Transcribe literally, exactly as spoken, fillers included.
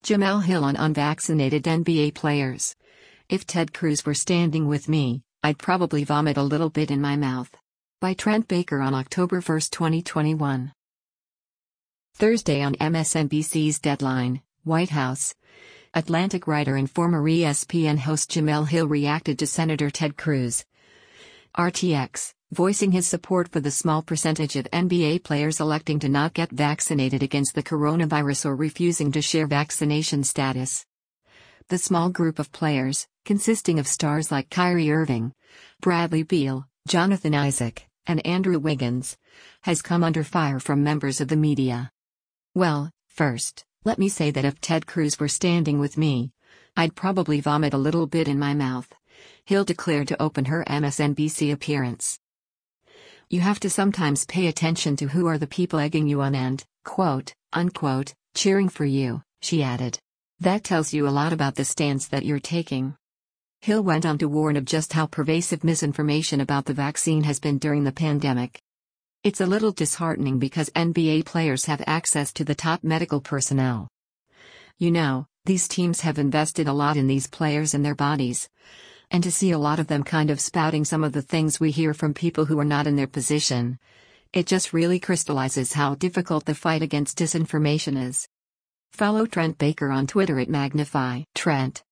Jemele Hill on unvaccinated N B A players. If Ted Cruz were standing with me, I'd probably vomit a little bit in my mouth. By Trent Baker on October first, twenty twenty-one. Thursday on M S N B C's Deadline, White House. Atlantic writer and former E S P N host Jemele Hill reacted to Senator Ted Cruz. R T X, voicing his support for the small percentage of N B A players electing to not get vaccinated against the coronavirus or refusing to share vaccination status. The small group of players, consisting of stars like Kyrie Irving, Bradley Beal, Jonathan Isaac, and Andrew Wiggins, has come under fire from members of the media. Well, first, let me say that if Ted Cruz were standing with me, I'd probably vomit a little bit in my mouth, Hill declared to open her M S N B C appearance. You have to sometimes pay attention to who are the people egging you on and, quote, unquote, cheering for you, she added. That tells you a lot about the stance that you're taking. Hill went on to warn of just how pervasive misinformation about the vaccine has been during the pandemic. It's a little disheartening because N B A players have access to the top medical personnel. You know, these teams have invested a lot in these players and their bodies. And to see a lot of them kind of spouting some of the things we hear from people who are not in their position, it just really crystallizes how difficult the fight against disinformation is. Follow Trent Baker on Twitter at Magnify Trent.